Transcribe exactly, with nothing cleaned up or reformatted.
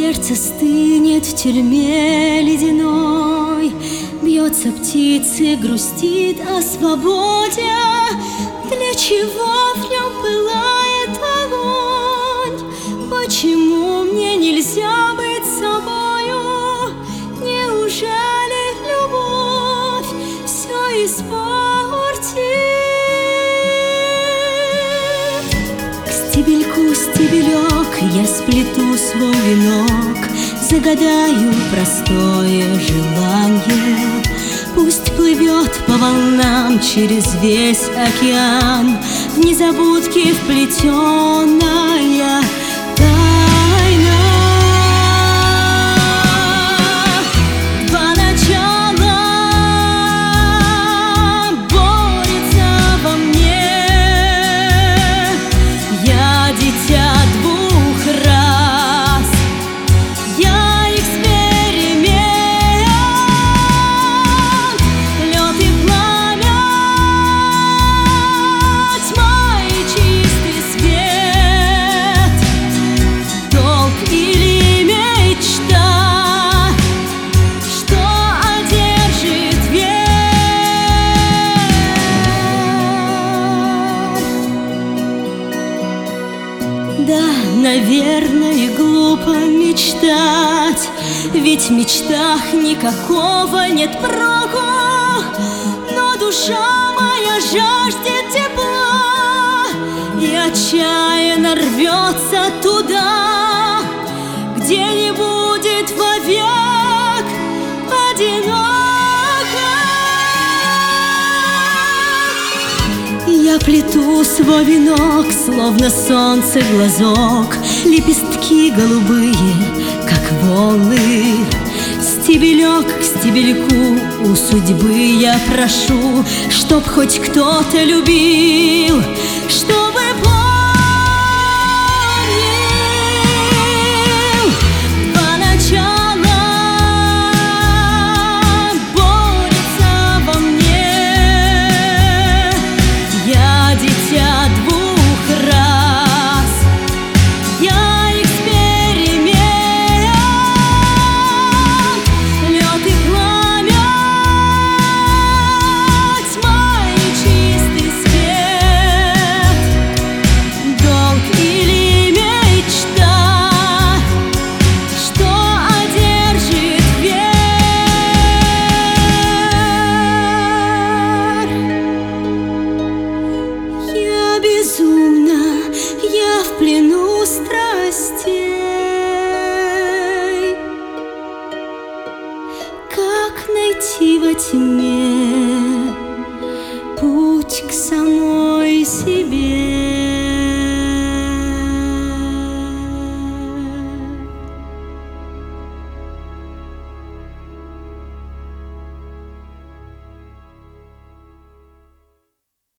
сердце стынет в тюрьме ледяной, бьется птицы, грустит о свободе. Для чего в нем пылает огонь? Почему мне нельзя быть собою? Неужели любовь все испортит? К стебельку стебелек я сплету свой венок, загадаю простое желание. Пусть плывет по волнам через весь океан, в незабудке вплетенная тайна. Два начала борются во мне. Я дитя двух рас, я да, наверное, глупо мечтать, ведь в мечтах никакого нет проку. Но душа моя жаждет тепла и отчаянно рвется туда, где не будет вовек одиноко. Я плету свой венок, словно солнце глазок, лепестки голубые, как волны. Стебелек к стебельку у судьбы я прошу, чтоб хоть кто-то любил, чтобы